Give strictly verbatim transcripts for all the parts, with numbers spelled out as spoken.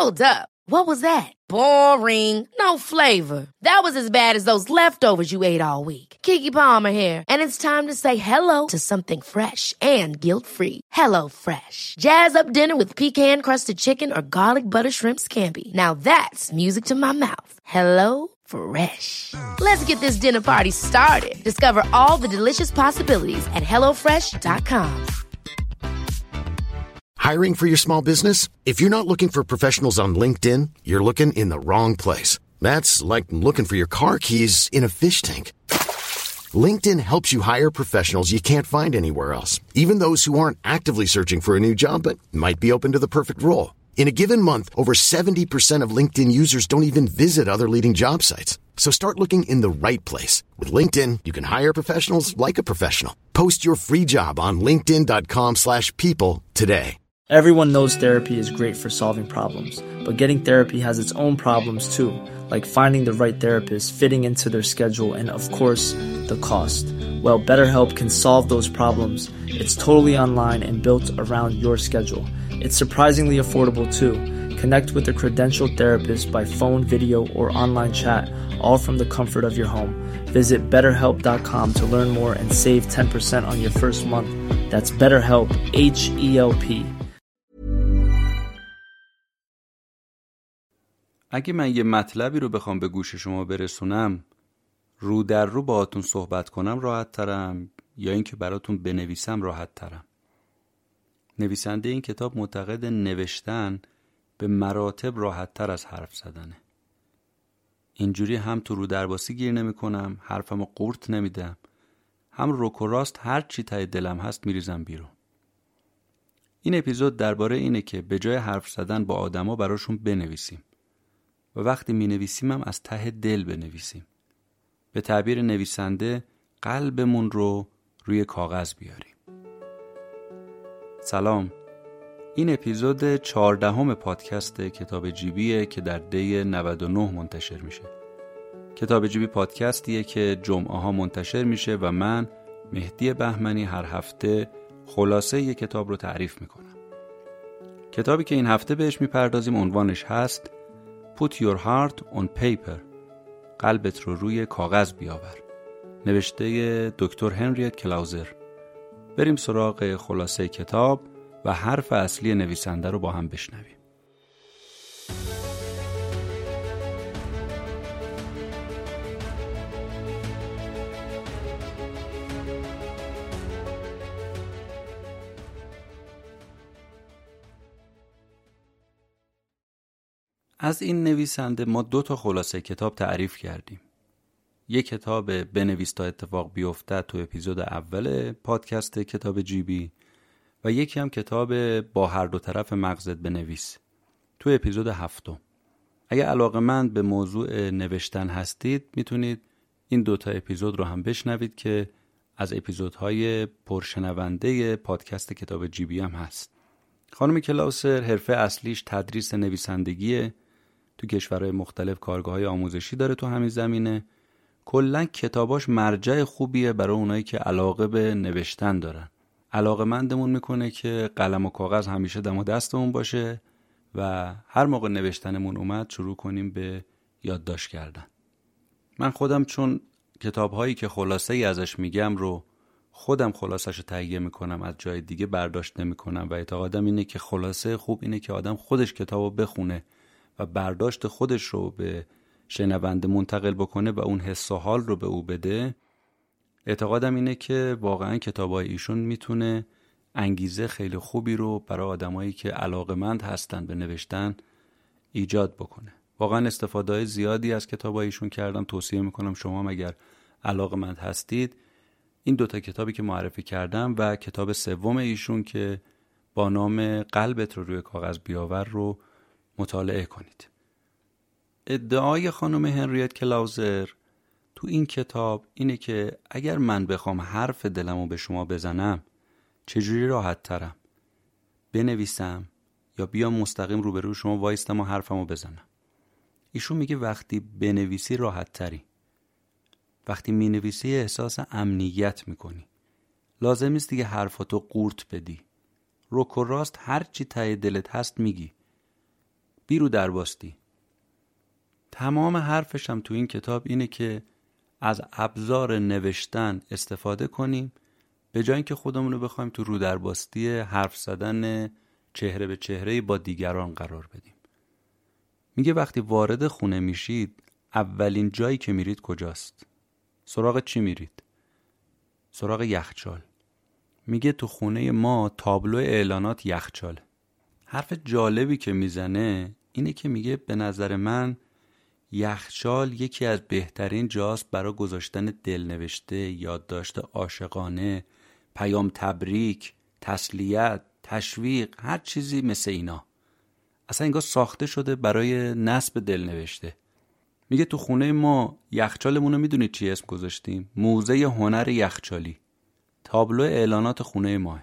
Hold up. What was that? Boring. No flavor. That was as bad as those leftovers you ate all week. Keke Palmer here, and it's time to say hello to something fresh and guilt-free. Hello Fresh. Jazz up dinner with pecan-crusted chicken or garlic butter shrimp scampi. Now that's music to my mouth. Hello Fresh. Let's get this dinner party started. Discover all the delicious possibilities at hello fresh dot com. Hiring for your small business? If you're not looking for professionals on LinkedIn, you're looking in the wrong place. That's like looking for your car keys in a fish tank. LinkedIn helps you hire professionals you can't find anywhere else, even those who aren't actively searching for a new job but might be open to the perfect role. In a given month, over seventy percent of LinkedIn users don't even visit other leading job sites. So start looking in the right place. With LinkedIn, you can hire professionals like a professional. Post your free job on linkedin dot com slash people today. Everyone knows therapy is great for solving problems, but getting therapy has its own problems too, like finding the right therapist, fitting into their schedule, and of course, the cost. Well, BetterHelp can solve those problems. It's totally online and built around your schedule. It's surprisingly affordable too. Connect with a credentialed therapist by phone, video, or online chat, all from the comfort of your home. Visit better help dot com to learn more and save ten percent on your first month. That's BetterHelp, H E L P. اگه من یه مطلبی رو بخوام به گوش شما برسونم، رو در رو باهاتون صحبت کنم راحت ترم یا اینکه براتون بنویسم راحت ترم؟ نویسنده این کتاب معتقد نوشتن به مراتب راحت تر از حرف زدنه. اینجوری هم تو رو درباسی گیر نمی کنم، حرفمو قورت نمیدم، هم روک و راست هر چی ته دلم هست میریزم بیرون. این اپیزود درباره اینه که به جای حرف زدن با آدما براشون بنویسیم و وقتی می نویسیم هم از ته دل بنویسیم. به تعبیر نویسنده قلبمون رو روی کاغذ بیاریم. سلام، این اپیزود چهاردهم پادکست کتاب جیبیه که در دی نود و نه منتشر میشه. کتاب جیبی پادکستیه که جمعه ها منتشر میشه و من مهدی بهمنی هر هفته خلاصه یک کتاب رو تعریف میکنم. کتابی که این هفته بهش میپردازیم عنوانش هست Put your heart on paper. قلبت رو روی کاغذ بیاور. نوشته دکتر هنریت کلاوزر. بریم سراغ خلاصه کتاب و حرف اصلی نویسنده رو با هم بشنویم. از این نویسنده ما دو تا خلاصه کتاب تعریف کردیم. یک کتاب بنویس تا اتفاق بیفته تو اپیزود اول پادکست کتاب جیبی و یکی هم کتاب با هر دو طرف مغزت بنویس تو اپیزود هفتم. اگه علاقه‌مند به موضوع نوشتن هستید میتونید این دو تا اپیزود رو هم بشنوید که از اپیزودهای پرشنونده پادکست کتاب جیبی هم هست. خانم کلاوزر حرفه اصلیش تدریس نویسندگیه. تو کشورهای مختلف کارگاه‌های آموزشی داره تو همین زمینه. کلاً کتاباش مرجع خوبیه برای اونایی که علاقه به نوشتن دارن. علاقه‌مندمون میکنه که قلم و کاغذ همیشه دم دستمون باشه و هر موقع نوشتنمون اومد شروع کنیم به یادداشت کردن. من خودم چون کتاب‌هایی که خلاصه‌ای ازش میگم رو خودم خلاصه‌شو تهیه میکنم، از جای دیگه برداشت نمیکنم و اعتقادم اینه که خلاصه خوب اینه که آدم خودش کتابو بخونه و برداشت خودش رو به شنونده منتقل بکنه و اون حس و حال رو به او بده. اعتقادم اینه که واقعا کتابای ایشون میتونه انگیزه خیلی خوبی رو برای آدمایی که علاقه‌مند هستن به نوشتن ایجاد بکنه. واقعا استفاده زیادی از کتابای ایشون کردم. توصیه میکنم شما هم اگر علاقه‌مند هستید این دوتا کتابی که معرفی کردم و کتاب سوم ایشون که با نام قلبت رو روی کاغذ بیاور رو مطالعه کنید. ادعای خانم هنریت کلاوزر تو این کتاب اینه که اگر من بخوام حرف دلمو به شما بزنم چجوری راحت ترم؟ بنویسم یا بیام مستقیم روبرو شما وایستم و حرفمو بزنم؟ ایشون میگه وقتی بنویسی راحت تری. وقتی می نویسی احساس امنیت میکنی. لازم نیست دیگه حرفاتو قورت بدی. روک و راست هر چی ته دلت هست میگی. بی رو درباستی. تمام حرفش هم تو این کتاب اینه که از ابزار نوشتن استفاده کنیم به جای اینکه خودمون رو بخوایم تو رو درباستی حرف زدن چهره به چهره با دیگران قرار بدیم. میگه وقتی وارد خونه میشید اولین جایی که میرید کجاست؟ سراغ چی میرید؟ سراغ یخچال. میگه تو خونه ما تابلو اعلانات یخچال. حرف جالبی که میزنه اینه که میگه به نظر من یخچال یکی از بهترین جاست برای گذاشتن دلنوشته، یادداشت عاشقانه، پیام تبریک، تسلیت، تشویق، هر چیزی مثل اینا. اصلا انگار ساخته شده برای نصب دلنوشته. میگه تو خونه ما یخچالمون رو میدونید چی اسم گذاشتیم؟ موزه هنر یخچالی. تابلو اعلانات خونه ما.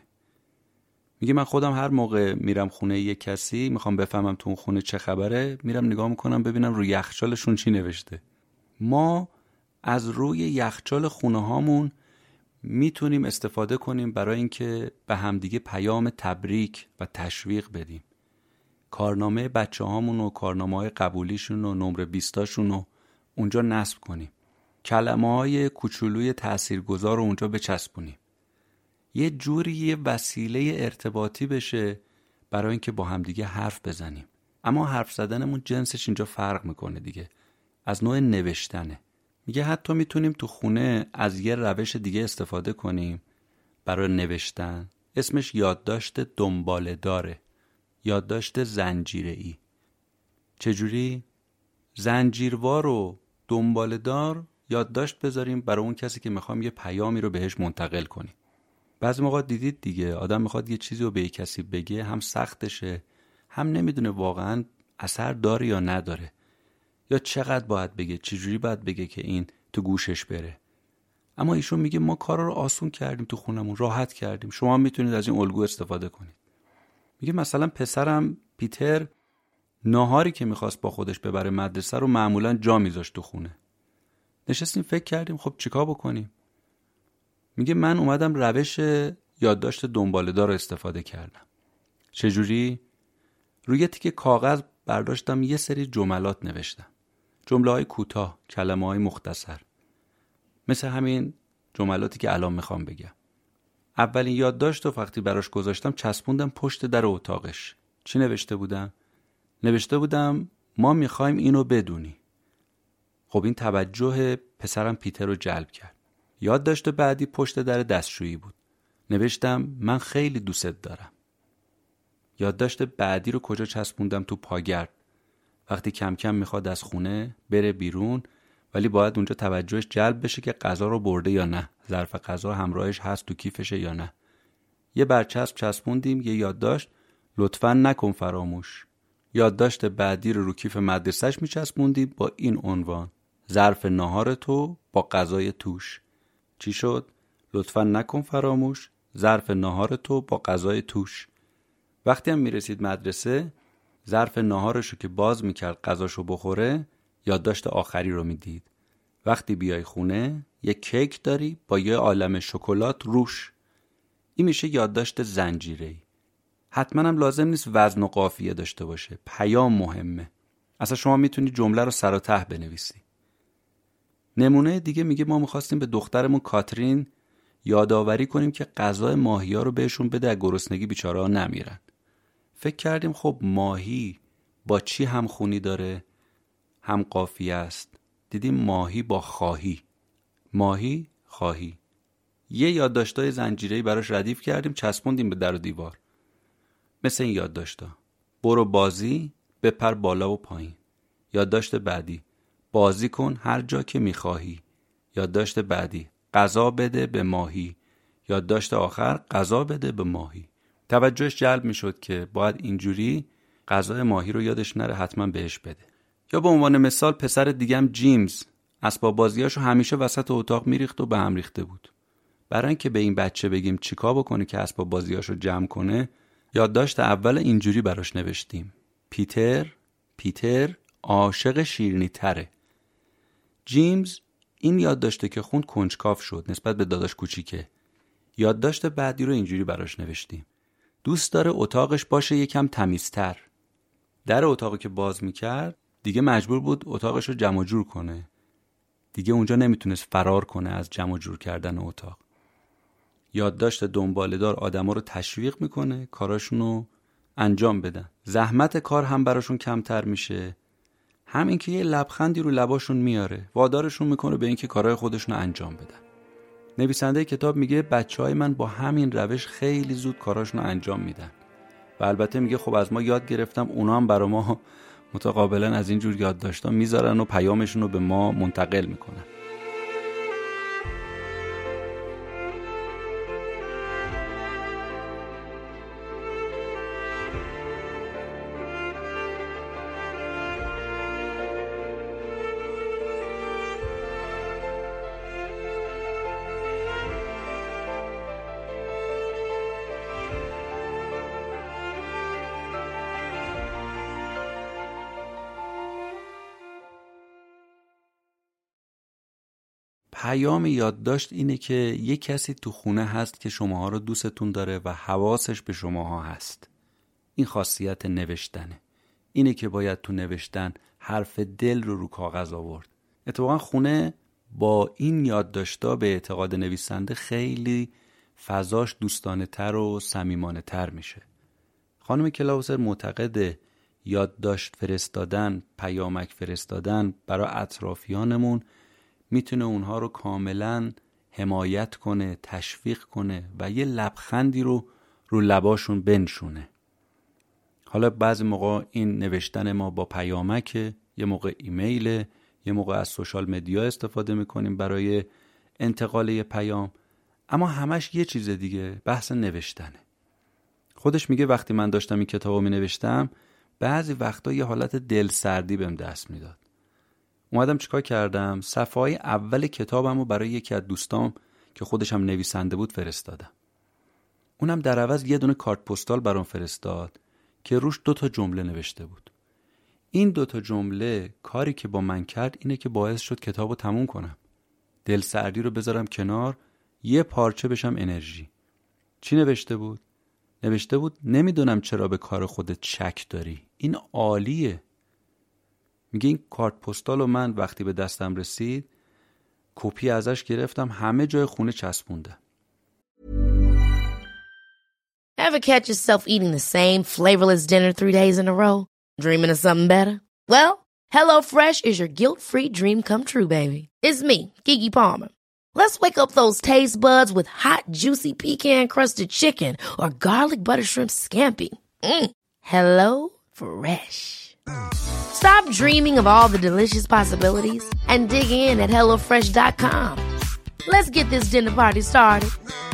میگه من خودم هر موقع میرم خونه یک کسی میخوام بفهمم تو اون خونه چه خبره، میرم نگاه میکنم ببینم روی یخچالشون چی نوشته. ما از روی یخچال خونه هامون میتونیم استفاده کنیم برای اینکه به همدیگه پیام تبریک و تشویق بدیم. کارنامه بچه هامون و کارنامه های قبولیشون و نمره بیستاشون رو اونجا نصب کنیم. کلمه های کوچولوی تاثیرگذار رو اونجا بچسبونیم. یه جوری یه وسیله ارتباطی بشه برای اینکه با همدیگه حرف بزنیم. اما حرف زدنمون جنسش اینجا فرق میکنه دیگه. از نوع نوشتنه. میگه حتی میتونیم تو خونه از یه روش دیگه استفاده کنیم برای نوشتن. اسمش یادداشت دنباله داره. یادداشت زنجیره‌ای. چجوری؟ زنجیروار و دنباله دار یادداشت بذاریم برای اون کسی که میخوام یه پیامی رو بهش منتقل کنیم. بعضی موقع دیدید دیگه آدم میخواد یه چیزی رو به یک کسی بگه، هم سختشه، هم نمیدونه واقعا اثر داره یا نداره، یا چقدر باید بگه، چجوری باید بگه که این تو گوشش بره. اما ایشون میگه ما کارا رو آسون کردیم، تو خونمون راحت کردیم، شما میتونید از این الگو استفاده کنید. میگه مثلا پسرم پیتر ناهاری که میخواست با خودش ببره مدرسه رو معمولا جا میذاشت تو خونه. نشستیم فکر کردیم خب چیکار بکنیم. میگه من اومدم روش یادداشت دنباله‌دار رو استفاده کردم. چجوری؟ روی تیکه کاغذ برداشتم یه سری جملات نوشتم. جمله‌های کوتاه، کلمه‌های مختصر. مثل همین جملاتی که الان میخوام بگم. اولین یادداشت رو وقتی براش گذاشتم چسبوندم پشت در اتاقش. چی نوشته بودم؟ نوشته بودم ما میخوایم اینو بدونی. خب این توجه پسرم پیتر رو جلب کرد. یادداشت بعدی پشت در دستشویی بود. نوشتم من خیلی دوست دارم. یادداشت بعدی رو کجا چسبوندم؟ تو پاگرد. وقتی کم کم میخواد از خونه بره بیرون ولی باید اونجا توجهش جلب بشه که غذا رو برده یا نه، ظرف غذا همراهش هست تو کیفشه یا نه. یه برچسب چسبوندیم، یه یادداشت لطفاً نکن فراموش. یادداشت بعدی رو رو کیف مدرسه‌اش میچسبوندیم با این عنوان: ظرف ناهار تو با غذای توش. چی شد؟ لطفاً نکن فراموش، ظرف ناهار تو با غذای توش. وقتی هم میرسید مدرسه، ظرف ناهارشو که باز میکرد غذاشو بخوره، یادداشت آخری رو میدید: وقتی بیای خونه یه کیک داری با یه عالم شکلات روش. این میشه یادداشت زنجیره‌ای. حتما هم لازم نیست وزن و قافیه داشته باشه، پیام مهمه. اصلا شما میتونی جمله رو سر و ته بنویسی. نمونه دیگه میگه ما میخواستیم به دخترمون کاترین یادآوری کنیم که غذای ماهی‌ها رو بهشون بده، از گرسنگی بیچاره‌ها نمیرن. فکر کردیم خب ماهی با چی هم خونی داره؟ هم قافیه است. دیدیم ماهی با خواهی. ماهی خواهی. یه یادداشتای زنجیره‌ای براش ردیف کردیم، چسبوندیم به در و دیوار. مثل این یادداشتا: برو بازی، بپر بالا و پایین. یادداشت بعدی: بازی کن هر جا که میخواهی. یادداشت بعدی: غذا بده به ماهی. یادداشت آخر: غذا بده به ماهی. توجهش جلب میشد که باید اینجوری غذای ماهی رو یادش نره حتما بهش بده. یا به عنوان مثال پسر دیگم جیمز اسباب بازیاشو همیشه وسط اتاق میریخت و به هم ریخته بود. برای اینکه به این بچه بگیم چیکار بکنه که اسباب بازیاشو جمع کنه، یادداشت اول اینجوری براش نوشتیم: پیتر پیتر عاشق شیرینی تره. جیمز این یادداشته که خوند کنجکاو شد نسبت به داداش کوچیکه. یادداشت بعدی رو اینجوری براش نوشتیم: دوست داره اتاقش باشه یکم تمیزتر. در اتاقی که باز میکرد دیگه مجبور بود اتاقش رو جمع جور کنه. دیگه اونجا نمیتونست فرار کنه از جمع جور کردن اتاق. یادداشت دنباله‌دار آدما رو تشویق میکنه کاراشون رو انجام بدن. زحمت کار هم براشون کمتر میشه. همین که یه لبخندی رو لباشون میاره، وادارشون میکنه به اینکه کارهای خودشون رو انجام بدن. نویسنده کتاب میگه بچهای من با همین روش خیلی زود کاراشون رو انجام میدن. و البته میگه خب از ما یاد گرفتم، اونا هم برای ما متقابلا از اینجور یادداشت‌ها میذارن و پیامشون رو به ما منتقل میکنن. پیام یادداشت اینه که یه کسی تو خونه هست که شماها رو دوستتون داره و حواسش به شماها هست. این خاصیت نوشتنه. اینه که باید تو نوشتن حرف دل رو رو کاغذ آورد. اتفاقا خونه با این یادداشت‌ها به اعتقاد نویسنده خیلی فضاش دوستانه تر و صمیمانه تر میشه. خانم کلاوسر معتقد یادداشت فرستادن، پیامک فرستادن برای اطرافیانمون میتونه اونها رو کاملا حمایت کنه، تشویق کنه و یه لبخندی رو رو لباشون بنشونه. حالا بعضی موقع این نوشتن ما با پیامک، یه موقع ایمیل، یه موقع از سوشال مدیا استفاده میکنیم برای انتقال یه پیام، اما همش یه چیز دیگه، بحث نوشتنه. خودش میگه وقتی من داشتم این کتابو مینوشتم بعضی وقتا یه حالت دلسردی بهم دست میداد. اومدم چیکار کردم؟ صفحه‌های اول کتابمو برای یکی از دوستام که خودش هم نویسنده بود فرستادم. اونم در عوض یه دونه کارت پستال برام فرستاد که روش دو تا جمله نوشته بود. این دو تا جمله کاری که با من کرد اینه که باعث شد کتابو تموم کنم. دلسردی رو بذارم کنار، یه پارچه بشم انرژی. چی نوشته بود؟ نوشته بود نمیدونم چرا به کار خودت شک داری. این عالیه. میگه این کارت پستالو من وقتی به دستم رسید کپی ازش گرفتم، همه جای خونه چسبوندم. Ever catch yourself eating the same flavorless dinner three days in a row? Dreaming of something better? Well, HelloFresh is your guilt-free dream come true, baby. It's me, Keke Palmer. Let's wake up those taste buds with hot, juicy pecan-crusted chicken or garlic butter shrimp scampi. Mm. Hello Fresh. Stop dreaming of all the delicious possibilities and dig in at hello fresh dot com. Let's get this dinner party started.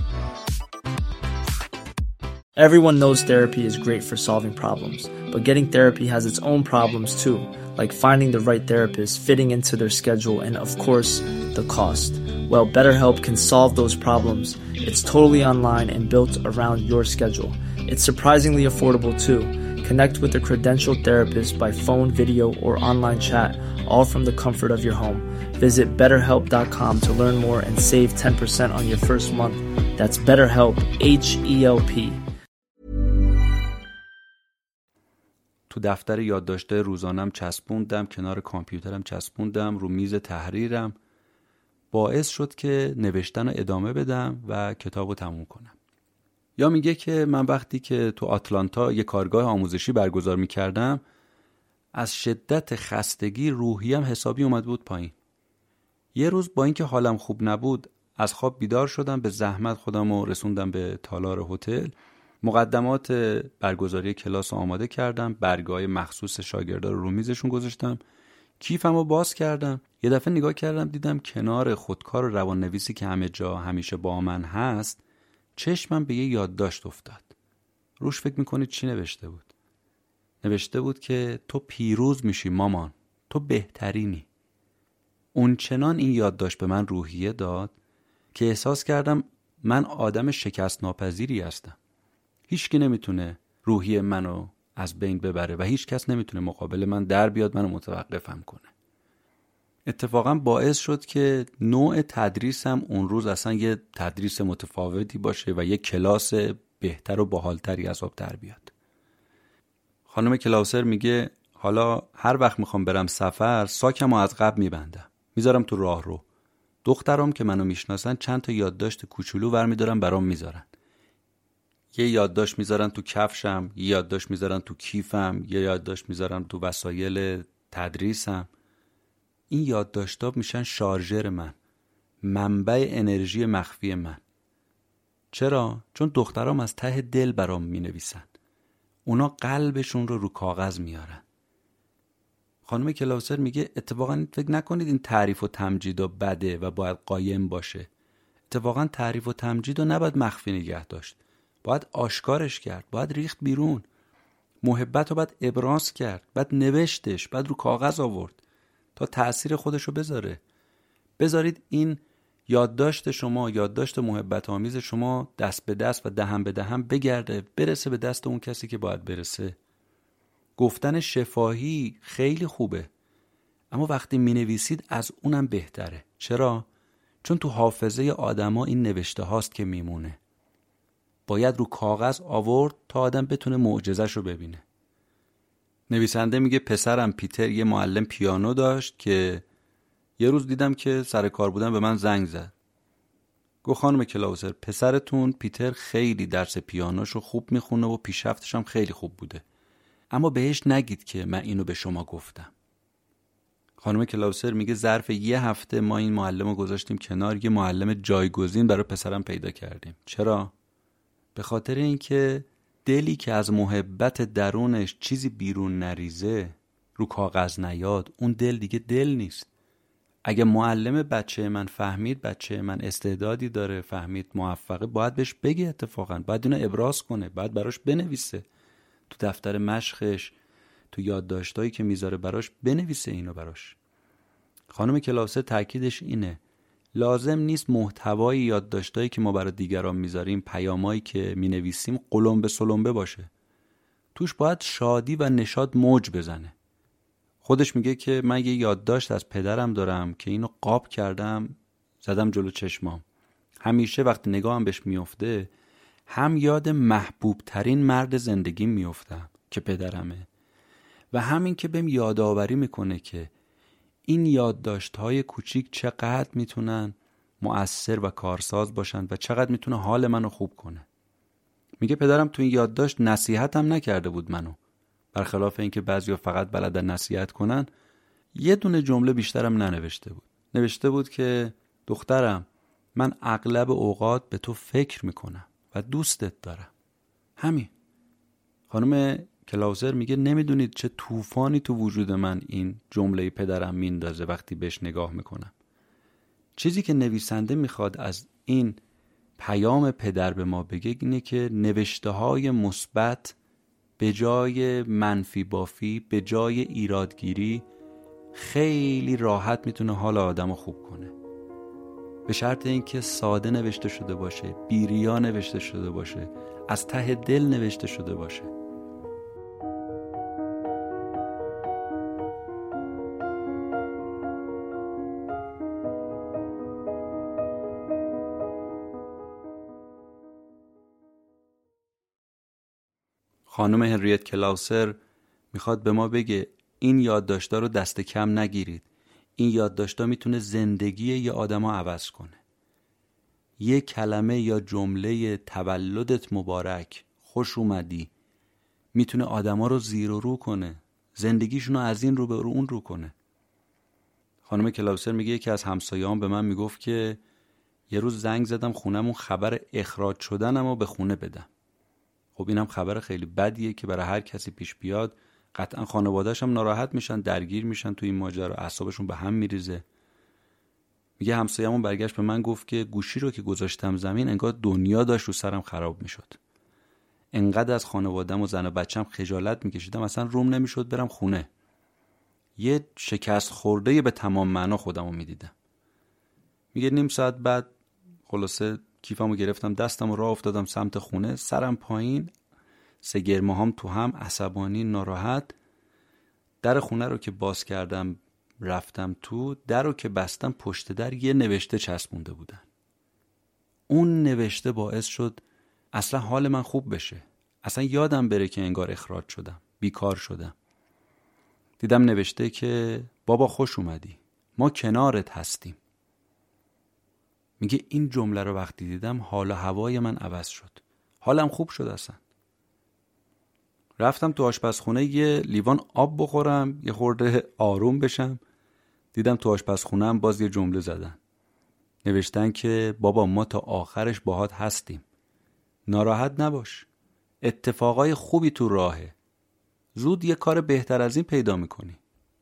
Everyone knows therapy is great for solving problems, but getting therapy has its own problems too, like finding the right therapist, fitting into their schedule, and of course, the cost. Well, BetterHelp can solve those problems. It's totally online and built around your schedule. It's surprisingly affordable too. Connect with a credentialed therapist by phone, video, or online chat, all from the comfort of your home. Visit better help dot com to learn more and save ten percent on your first month. That's BetterHelp, H E L P. تو دفتر یادداشته روزانم چسبوندم، کنار کامپیوترم چسبوندم، رو میز تحریرم. باعث شد که نوشتن رو ادامه بدم و کتاب رو تموم کنم. یا میگه که من وقتی که تو آتلانتا یه کارگاه آموزشی برگزار میکردم از شدت خستگی روحیم حسابی اومد بود پایین. یه روز با اینکه حالم خوب نبود از خواب بیدار شدم، به زحمت خودم رو رسوندم به تالار هتل، مقدمات برگزاری کلاس آماده کردم، برگای مخصوص شاگردا رو رو میزشون گذاشتم، کیفم رو باز کردم، یه دفعه نگاه کردم دیدم کنار خودکار و روان نویسی که همه جا همیشه با من هست چشمم به یه یادداشت افتاد. روش فکر میکنید چی نوشته بود؟ نوشته بود که تو پیروز میشی مامان، تو بهترینی. اون چنان این یادداشت به من روحیه داد که احساس کردم من آدم شکست ناپذیری هستم. هیچ کی نمیتونه روحیه منو از بین ببره و هیچ کس نمیتونه مقابل من در بیاد منو متوقفم کنه. اتفاقا باعث شد که نوع تدریسم اون روز اصلا یه تدریس متفاوتی باشه و یه کلاس بهتر و باحالتری از آب در بیاد. خانم کلاوسر میگه حالا هر وقت میخوام برم سفر ساکمو از قبل میبندم، میذارم تو راه رو. دخترام که منو میشناسن چند تا یادداشت کوچولو برمیدارن برام میذارن. یه یادداشت میذارن تو کفشم، یه یادداشت میذارن تو کیفم، یه یادداشت میذارن تو وسایل تدریسم. این یادداشت‌ها میشن شارژر من، منبع انرژی مخفی من. چرا؟ چون دخترام از ته دل برام مینویسن. اونا قلبشون رو رو کاغذ میارن. خانم کلاوسر میگه اتفاقا فکر نکنید این تعریف و تمجید و بده و باید قایم باشه. اتفاقا تعریف و تمجید رو نباید مخفی نگه داشت، باید آشکارش کرد، باید ریخت بیرون. محبت رو باید ابراز کرد، باید نوشتش، باید رو کاغذ آورد تا تأثیر خودش رو بذاره. بذارید این یادداشت شما، یادداشت محبت آمیز شما دست به دست و دهن به دهن بگرده، برسه به دست اون کسی که باید برسه. گفتن شفاهی خیلی خوبه، اما وقتی می نویسید از اونم بهتره. چرا؟ چون تو حافظه آدما این نوشته هاست که میمونه. باید رو کاغذ آورد تا آدم بتونه معجزه‌شو ببینه. نویسنده میگه پسرم پیتر یه معلم پیانو داشت که یه روز دیدم که سر کار بودم به من زنگ زد. گفت خانم کلاوسر پسرتون پیتر خیلی درس پیانوشو خوب میخونه و پیشرفتش هم خیلی خوب بوده، اما بهش نگید که من اینو به شما گفتم. خانم کلاوسر میگه ظرف یه هفته ما این معلم رو گذاشتیم کنار، یه معلم جایگزین برای پسرم پیدا کردیم. چرا؟ به خاطر اینکه دلی که از محبت درونش چیزی بیرون نریزه، رو کاغذ نیاد، اون دل دیگه دل نیست. اگه معلم بچه من فهمید بچه من استعدادی داره، فهمید موفقه، باید بهش بگه، اتفاقا باید اینو ابراز کنه، باید براش بنویسه تو دفتر مشقش، تو یادداشتایی که میذاره براش بنویسه اینو براش. خانم کلاوسر تاکیدش اینه لازم نیست محتوای یادداشتایی که ما برای دیگران میذاریم، پیامایی که مینویسیم قلمبه سلمبه باشه. توش باید شادی و نشاط موج بزنه. خودش میگه که من یه یادداشت از پدرم دارم که اینو قاب کردم زدم جلو چشمام. همیشه وقتی نگاهم بهش میفته هم یاد محبوب ترین مرد زندگیم میفتم که پدرمه، و همین که بهم یادآوری میکنه که این یادداشت‌های کوچیک چقدر میتونن مؤثر و کارساز باشن و چقدر میتونه حال منو خوب کنه. میگه پدرم تو این یادداشت نصیحتم نکرده بود منو، برخلاف اینکه بعضیا فقط بلدن نصیحت کنن، یه دونه جمله بیشترم ننوشته بود. نوشته بود که دخترم من اغلب اوقات به تو فکر میکنم و دوستت دارم. همین. خانم کلاوسر میگه نمیدونید چه طوفانی تو وجود من این جمله پدرم میندازه وقتی بهش نگاه میکنم. چیزی که نویسنده میخواد از این پیام پدر به ما بگه اینه که نوشته های مثبت به جای منفی بافی، به جای ایرادگیری، خیلی راحت میتونه حال آدمو خوب کنه، به شرط اینکه ساده نوشته شده باشه، بی‌ریا نوشته شده باشه، از ته دل نوشته شده باشه. خانم هنریت کلاوسر میخواد به ما بگه این یادداشت‌ها رو دست کم نگیرید. این یادداشت‌ها میتونه زندگی یه آدمو عوض کنه. یه کلمه یا جمله تولدت مبارک، خوش اومدی، میتونه آدما رو زیر و رو کنه، زندگیشون رو از این رو به اون رو کنه. خانم کلاوسر میگه که از همسایه‌ام به من میگفت که یه روز زنگ زدم خونمون خبر اخراج شدنمو به خونه بدم. خب اینم خبر خیلی بدیه که برای هر کسی پیش بیاد. قطعا خانواده‌اش هم ناراحت میشن، درگیر میشن تو این ماجرا، اعصابشون به هم میریزه. میگه همسایه‌مون برگشت به من گفت که گوشی رو که گذاشتم زمین انگار دنیا داشت رو سرم خراب میشد. انقدر از خانواده‌م و زن و بچه‌م خجالت میکشیدم اصلا روم نمیشد برم خونه. یه شکست خورده به تمام معنا خودمو میدیدم. میگه نیم ساعت بعد خلاصه کیفمو گرفتم، دستمو راه افتادم سمت خونه، سرم پایین، سه گرمه‌هام تو هم، عصبانی، ناراحت. در خونه رو که باز کردم رفتم تو، در رو که بستم پشت در یه نوشته چسبونده بودن. اون نوشته باعث شد اصلا حال من خوب بشه، اصلا یادم بره که انگار اخراج شدم، بیکار شدم. دیدم نوشته که بابا خوش اومدی، ما کنارت هستیم. میگه این جمله رو وقتی دیدم حال و هوای من عوض شد، حالم خوب شد اصلا. رفتم تو آشپزخونه یه لیوان آب بخورم، یه خورده آروم بشم. دیدم تو آشپزخونه‌ام باز یه جمله زدن، نوشتن که بابا ما تا آخرش باهات هستیم، ناراحت نباش، اتفاقای خوبی تو راهه، زود یه کار بهتر از این پیدا میکنی.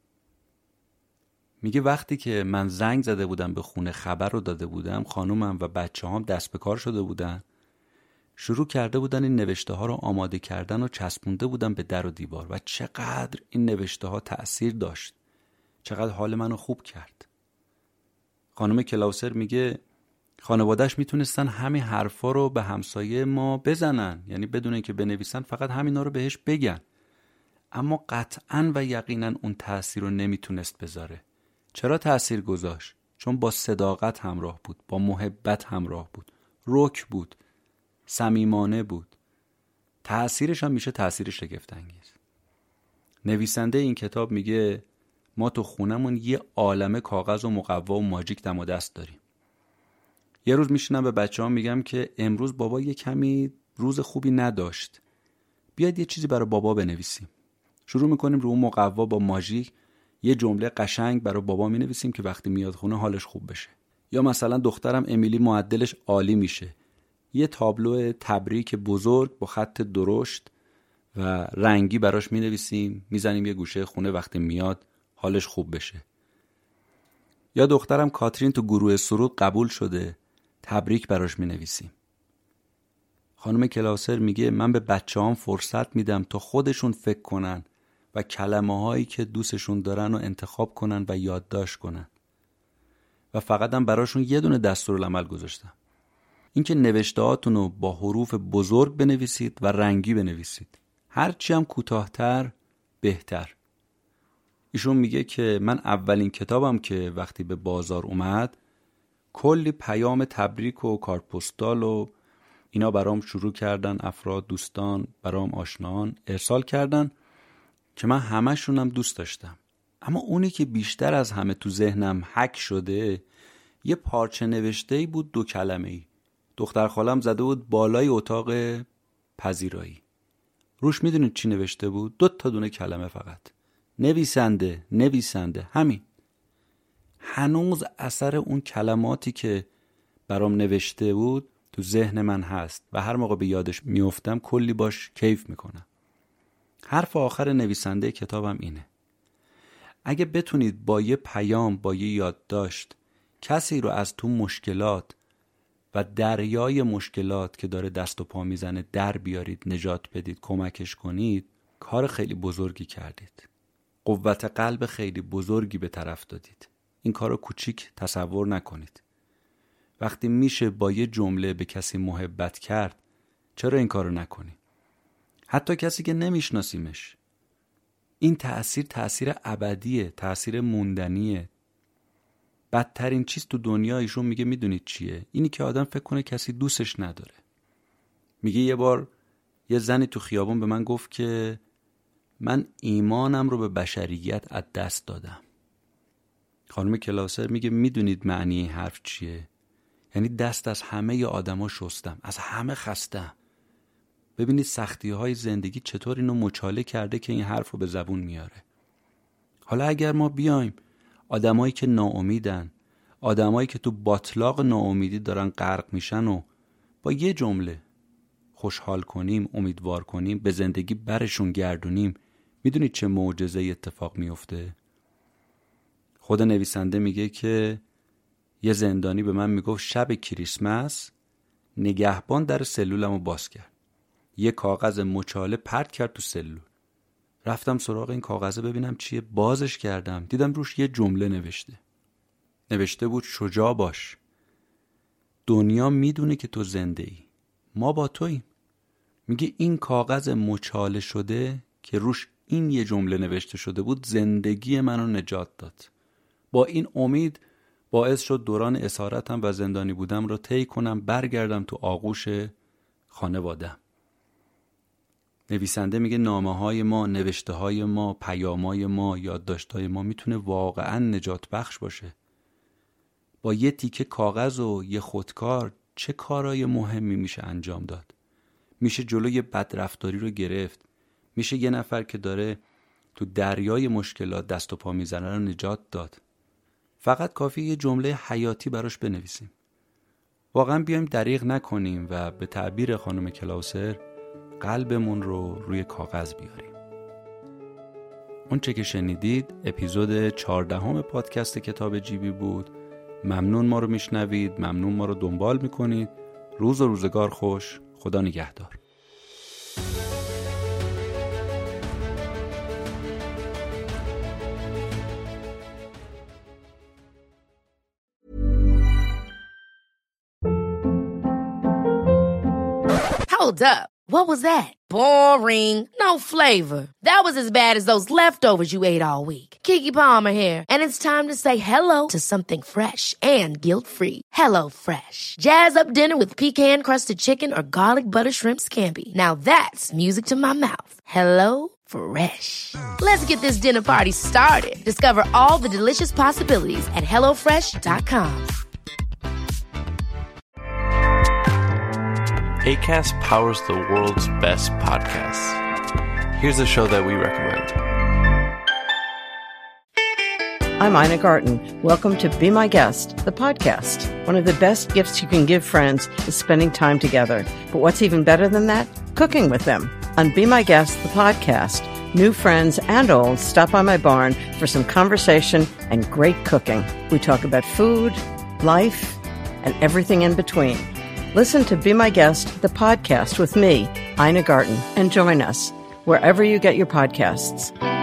میگه وقتی که من زنگ زده بودم به خونه خبر رو داده بودم، خانومم و بچه هم دست به کار شده بودن، شروع کرده بودن این نوشته ها رو آماده کردن و چسبونده بودن به در و دیوار و چقدر این نوشته ها تأثیر داشت، چقدر حال منو خوب کرد. خانم کلاوسر میگه خانواده‌اش میتونستن همین حرفا رو به همسایه ما بزنن، یعنی بدون اینکه بنویسن، فقط همینا رو بهش بگن، اما قطعاً و یقیناً اون تأثیر رو نمیتونست بذاره. چرا تأثیر گذاشت؟ چون با صداقت همراه بود، با محبت همراه بود، رک بود، صمیمانه بود. تأثیرش هم میشه تأثیر شگفت انگیز. نویسنده این کتاب میگه ما تو خونمون یه عالمه کاغذ و مقوا و ماجیک دم و دست داریم. یه روز میشینم به بچه‌ها میگم که امروز بابا یه کمی روز خوبی نداشت، بیاید یه چیزی برای بابا بنویسیم. شروع میکنیم رو اون مقوا با ماژیک یه جمله قشنگ برای بابا مینویسیم که وقتی میاد خونه حالش خوب بشه. یا مثلا دخترم امیلی معدلش عالی میشه، یه تابلو تبریک بزرگ با خط درشت و رنگی براش مینویسیم، میزنیم یه گوشه خونه، وقتی میاد حالش خوب بشه. یا دخترم کاترین تو گروه سرود قبول شده، تبریک براش مینویسیم. خانم کلاوسر میگه من به بچه‌هام فرصت میدم تا خودشون فکر کنن و کلمه هایی که دوستشون دارن رو انتخاب کنن و یادداشت کنن و فقط هم براشون یه دونه دستورالعمل گذاشتم، اینکه نوشتهاتون رو با حروف بزرگ بنویسید و رنگی بنویسید، هرچی هم کوتاه‌تر بهتر. ایشون میگه که من اولین کتابم که وقتی به بازار اومد کلی پیام تبریک و کارت پستال و اینا برام شروع کردن، افراد، دوستان، برام آشنان ارسال کردن که من همشونم دوست داشتم. اما اونی که بیشتر از همه تو ذهنم حک شده یه پارچه نوشته‌ای بود، دو کلمه‌ای. دختر خالم زده بود بالای اتاق پذیرایی. روش میدونید چی نوشته بود؟ دو تا دونه کلمه فقط، نویسنده، نویسنده، همین. هنوز اثر اون کلماتی که برام نوشته بود تو ذهن من هست و هر موقع به یادش میافتم کلی باش کیف میکنم. حرف آخر نویسنده کتابم اینه: اگه بتونید با یه پیام، با یه یادداشت کسی رو از تو مشکلات و دریای مشکلات که داره دست و پا میزنه در بیارید، نجات بدید، کمکش کنید، کار خیلی بزرگی کردید. قوت قلب خیلی بزرگی به طرف دادید. این کارو کوچیک تصور نکنید. وقتی میشه با یه جمله به کسی محبت کرد، چرا این کارو نکنی؟ حتی کسی که نمیشناسیمش. این تأثیر تأثیر ابدیه، تأثیر موندنیه. بدترین چیز تو دنیا ایشون میگه میدونید چیه؟ اینی که آدم فکر کنه کسی دوستش نداره. میگه یه بار یه زنی تو خیابون به من گفت که من ایمانم رو به بشریت از دست دادم. خانم کلاوسر میگه میدونید معنی این حرف چیه؟ یعنی دست از همه آدما شستم، از همه خستم. ببینید سختی های زندگی چطور اینو مچاله کرده که این حرف رو به زبون میاره. حالا اگر ما بیایم آدمایی که ناامیدن، آدمایی که تو باطلاق ناامیدی دارن غرق میشن و با یه جمله خوشحال کنیم، امیدوار کنیم، به زندگی برشون گردونیم، میدونید چه معجزه اتفاق میفته؟ خود نویسنده میگه که یه زندانی به من میگفت شب کریسمس نگهبان در سلولمو باز کرد، یه کاغذ مچاله پرت کرد تو سلول. رفتم سراغ این کاغذه ببینم چیه، بازش کردم، دیدم روش یه جمله نوشته. نوشته بود شجاع باش، دنیا میدونه که تو زنده ای، ما با توییم. میگه این کاغذ مچاله شده که روش این یه جمله نوشته شده بود زندگی منو نجات داد. با این امید باعث شد دوران اسارتم و زندانی بودم رو طی کنم، برگردم تو آغوش خانواده‌ام. نویسنده میگه نامه‌های ما، نوشته‌های ما، پیام‌های ما، یادداشت‌های ما میتونه واقعاً نجات بخش باشه. با یه تیکه کاغذ و یه خودکار چه کارهای مهمی میشه انجام داد؟ میشه جلوی بدرفتاری رو گرفت. میشه یه نفر که داره تو دریای مشکلات دست و پا میزنه رو نجات داد. فقط کافی یه جمله حیاتی براش بنویسیم. واقعا بیایم دریغ نکنیم و به تعبیر خانم کلاوسر قلبمون رو روی کاغذ بیاریم. اون چه که شنیدید اپیزود چهاردهم پادکست کتاب جیبی بود. ممنون ما رو میشنوید، ممنون ما رو دنبال میکنید. روز و روزگار خوش. خدا نگهدار. Hold up. What was that? Boring. No flavor. That was as bad as those leftovers you ate all week. Keke Palmer here, and it's time to say hello to something fresh and guilt-free. Hello Fresh. Jazz up dinner with pecan-crusted chicken or garlic butter shrimp scampi. Now that's music to my mouth. Hello Fresh. Let's get this dinner party started. Discover all the delicious possibilities at hello fresh dot com. Acast powers the world's best podcasts. Here's a show that we recommend. I'm Ina Garten. Welcome to Be My Guest, the podcast. One of the best gifts you can give friends is spending time together. But what's even better than that? Cooking with them. On Be My Guest, the podcast, new friends and old stop by my barn for some conversation and great cooking. We talk about food, life, and everything in between. Listen to Be My Guest, the podcast with me, Ina Garten, and join us wherever you get your podcasts.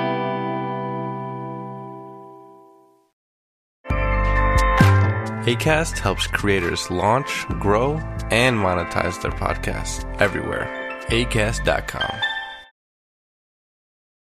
Acast helps creators launch, grow, and monetize their podcasts everywhere. acast dot com.